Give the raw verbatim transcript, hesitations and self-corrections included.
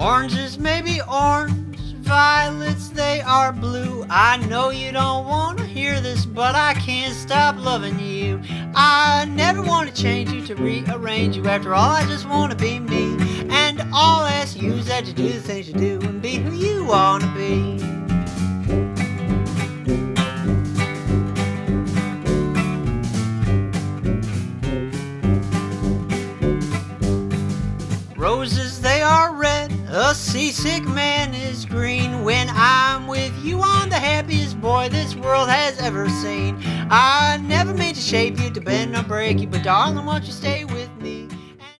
Oranges may be orange, violets they are blue. I know you don't want to hear this, but I can't stop loving you. I never want to change you, to rearrange you. After all, I just want to be me. And all I ask you is that you do the things you do and be who you want to be. Roses, they are red, a seasick man is green. When I'm with you, I'm the happiest boy this world has ever seen. I never meant to shape you, to bend or break you, but darling, won't you stay with